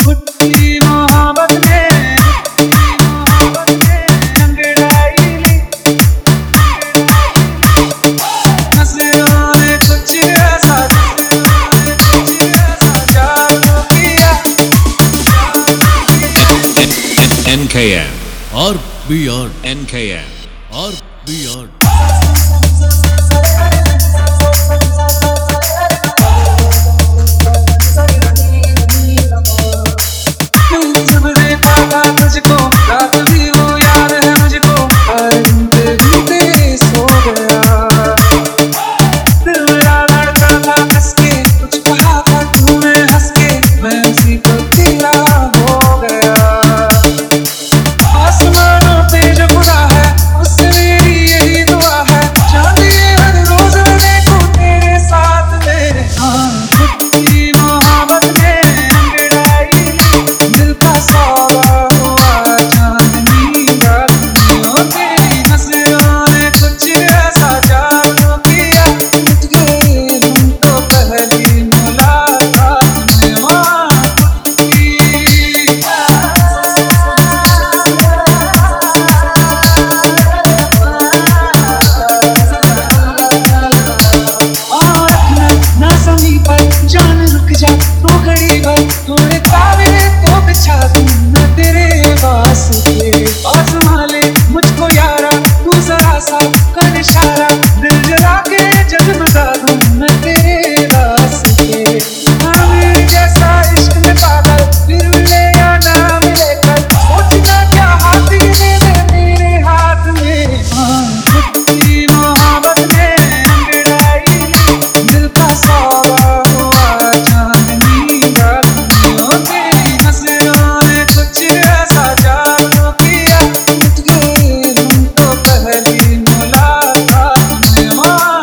कुट्टी मोहब्बत में अंगड़ाई ली, नजरों ने कुछ ऐसा जादू किया। NKM or beyond, NKM or beyond. जब देखा था तुझको रात भी वो याद है मुझको, हर घंटे घंटे सो गया। दिल मेरा धड़का था हंस के, कुछ कहा था तूने हंस के, मैं उसी को तेरा हो गया। आसमानों पे जो खुदा है उससे मेरी यही दुआ है, चांदिए हर रोज देखूं तेरे साथ मेरे। हाँ कुट्टी मोहब्बत में अंगड़ाई दिल का सौदा हुआ चांदनी रातियों, तेरी नजरों ने कुछ ऐसा जादू किया। मिट गए हम तो पहली मुलाकात में। वहाँ ना समी पर जान रुक जा तो घड़ी भर, थोड़े तारे तो बिछा दूं मैं तेरे वास्ते। आज़मा ले मुझको यारा तू जरा सा कर इशारा, दिल जला के जगमगा दूं मैं तेरे वास्ते। हाँ मेरे जैसा इश्क में पागल फिर मिले या ना मिले कल, सोचना क्या हाथ गिरे मेरे हाथ में। हाँ कुट्टी मोहब्बत में अंगड़ाई दिल का सौदा हुआ चांदनी रातियों, तेरी नजरों ने कुछ ऐसा जादू किया। मिट गए हम तो पहली मुलाकात में। वहाँ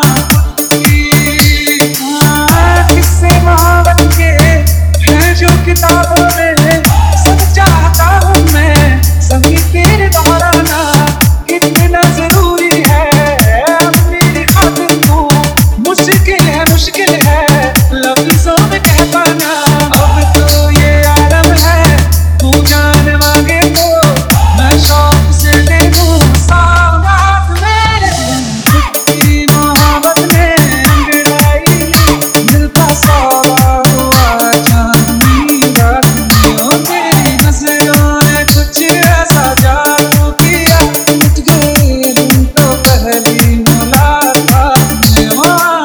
किस्से मोहब्बत के हैं जो किताबों में, सब चाहता हूँ मैं सभी तेरे दोहराना। कितना जरूरी है मेरी खातिर तू, मुश्किल है लफ्जों में कह पाना। अब तो ये आलम है तू जान मांगे तो मैं शौक से ले लूं सौगात मेरे। कुट्टी मोहब्बत में अंगड़ाई दिल का सौदा हुआ चांदनी रातियों, तेरी नजरों ने कुछ ऐसा जादू किया। मिट गए हम तो पहली मुलाकात में। वहाँ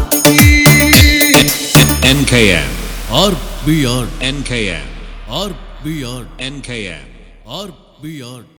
NKM or beyond, NKM or beyond, NKM or beyond.